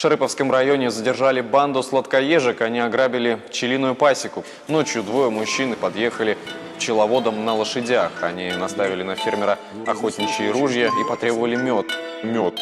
В Шарыповском районе задержали банду сладкоежек. Они ограбили пчелиную пасеку. Ночью двое мужчин подъехали к пчеловодам на лошадях. Они наставили на фермера охотничьи ружья и потребовали мед. Мед.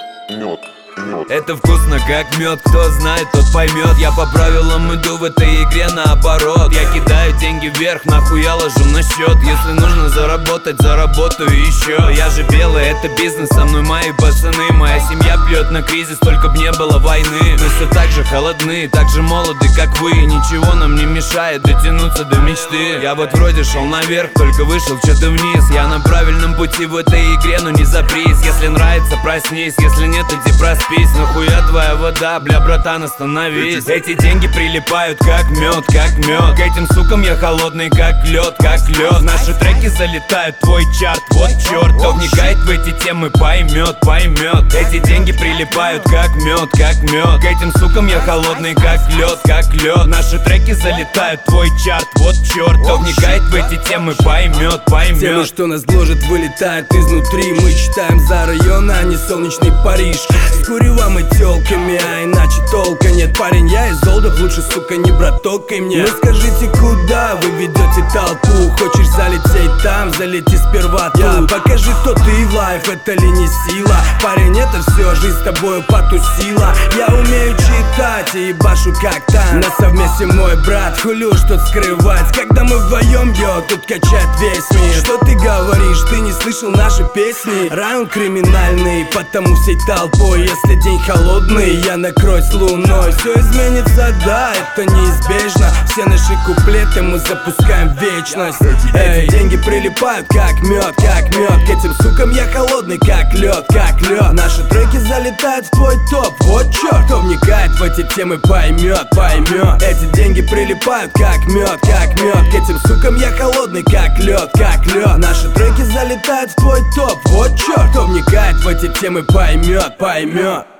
Это вкусно как мед, кто знает, тот поймет. Я по правилам иду в этой игре наоборот. Я кидаю деньги вверх, нахуй я ложу на счет. Если нужно заработать, заработаю еще. Я же белый, это бизнес, со мной мои пацаны. Моя семья пьет на кризис, только б не было войны. Мы все так же холодны, так же молоды, как вы. Ничего нам не мешает дотянуться до мечты. Я вот вроде шел наверх, только вышел что-то вниз. Я на правильном пути в этой игре, но не за приз. Если нравится, проснись, если нет, иди проспись. Нахуя твоя вода, бля, братан, остановись. Эти деньги прилипают как мед, как мед. К этим сукам я холодный как лед, как лед. Наши треки залетают в твой чарт, вот черт. Кто вникает в эти темы, поймет, поймет. Эти деньги прилипают как мед, как мед. К этим сукам я холодный как лед, как лед. Наши треки залетают в твой чарт, вот черт. Кто вникает в эти темы, поймет, поймет. Темы, что нас гложет, вылетают изнутри. Мы читаем за район, а не солнечный Париж. С куревом и тёлками, а иначе толка нет. Парень, я из олдов, лучше, сука, не братокай мне. Ну скажите, куда вы ведете толпу? Хочешь залететь там, залети сперва тут. Покажи, кто ты в лайф, это ли не сила? Парень, это все, жизнь с тобою потусила. Я умею читать и ебашу как танк. На совместе мой брат, хулю, что скрывать. Когда мы вдвоем, тут качает весь мир. Что ты говоришь, ты не слышал наши песни? Район криминальный, потому всей толпой. Если день холодный, я накроюсь луной. Все изменится, да, это неизбежно. Все наши куплеты мы запускаем в вечность. Эти деньги прилипают как мед, как мед. К этим сукам я холодный как лед, как лед. Наши треки залетают в твой топ, вот черт. Кто вникает в эти темы, поймет, поймет. Эти деньги прилипают как мед, как мед. К этим сукам я холодный как лед, как лед. Наши треки залетают в твой топ, вот черт. Кто вникает в эти темы, поймет, поймет.